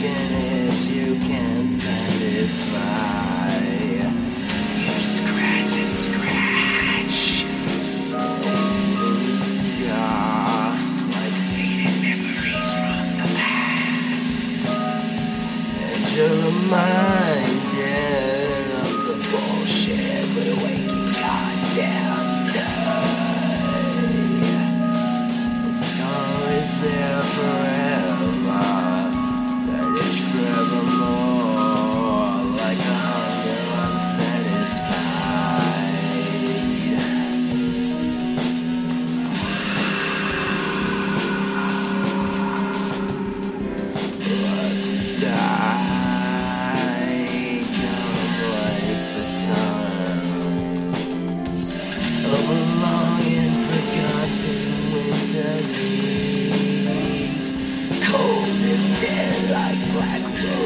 an itch you can't satisfy. You scratch and scratch the scar like faded memories from the past, and you're reminded of the bullshit we're waking goddamn day. The scar is there forever, that itch forevermore, like a hunger unsatisfied. Must die, come like the times of a long and forgotten winter's eve, cold and dead like black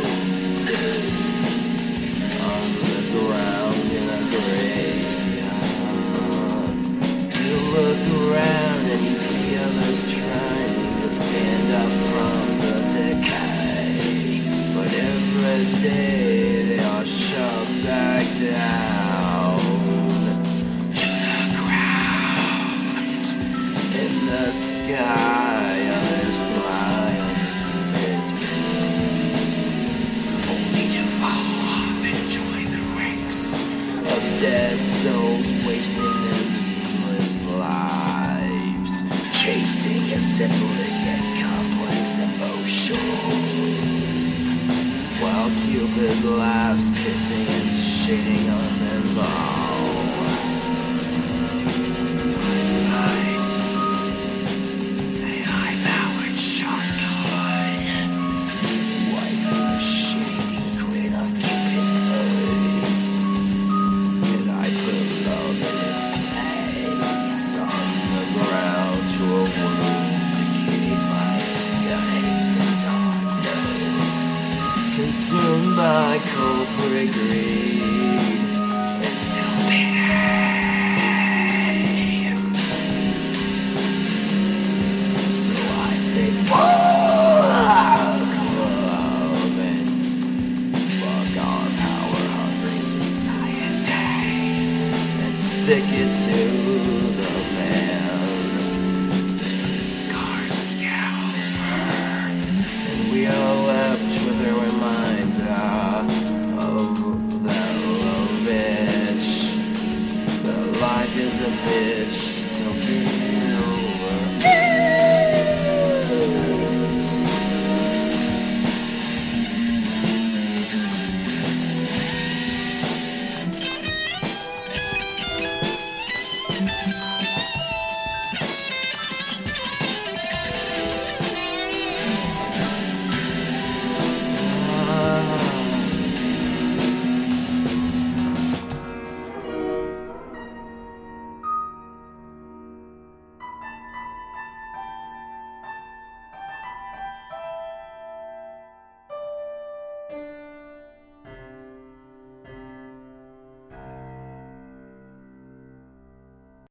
roses on the ground in a graveyard. You look around and you see others trying to stand up from the decay, but every day they are shoved back down to the ground. In the sky, others fly under his wings, only to fall off and join the ranks of dead souls wasting their meaningless lives, chasing a simple yet complex emotion, while Cupid laughs, pissing and shitting on them all. High-powered shotgun, wipe the shady grin of Cupid's face, and I put love in its place on the ground to a wound decayed by hate and darkness, consumed by corporate greed and self-pity. So I say fuck love and fuck our power-hungry society, and stick it to the